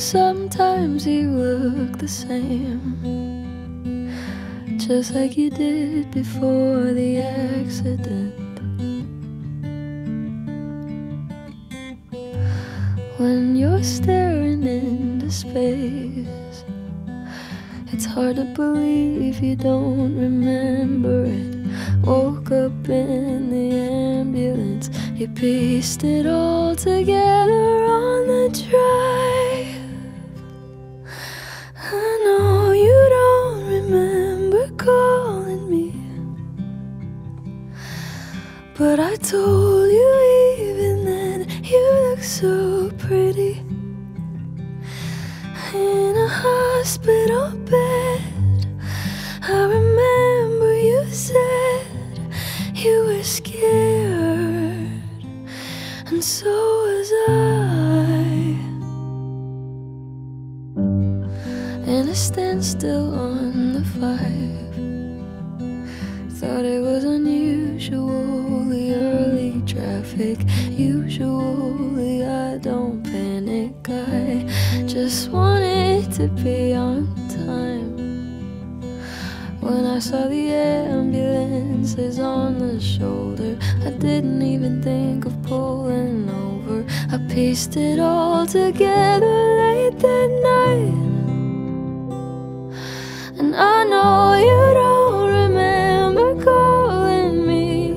Sometimes you look the same, just like you did before the accident. When you're staring into space, it's hard to believe you don't remember it. Woke up in the ambulance, you pieced it all together on the drive. I know you don't remember calling me, but I told you even then you look so pretty in a hospital bed. I remember you said you were scared, and so was I. In a standstill on the 5, thought it was unusually early traffic. Usually I don't panic, I just wanted to be on time. When I saw the ambulances on the shoulder, I didn't even think of pulling over. I pieced it all together late that night. And I know you don't remember calling me,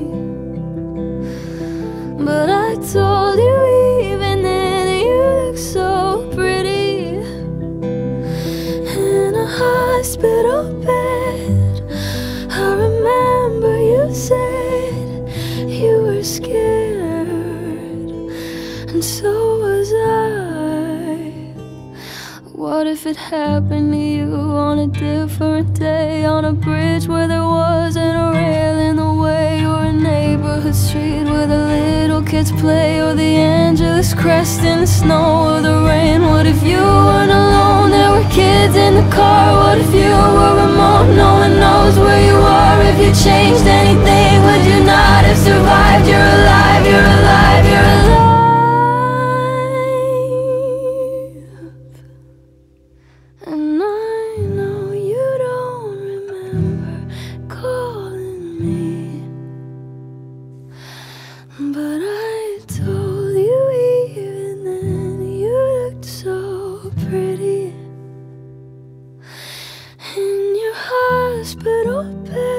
but I told you even then you look so pretty in a hospital bed. I remember you said you were scared, and so was I. What if it happened to you on a different day, on a bridge where there wasn't a rail in the way, or a neighborhood street where the little kids play, or the Angeles crest in the snow or the rain? What if you weren't alone, there were kids in the car? What if you were remote, no one knows where you are? If you changed anything, would you not have survived? You're alive, you're alive, you're alive. And I know you don't remember calling me, but I told you even then you looked so pretty in your hospital bed.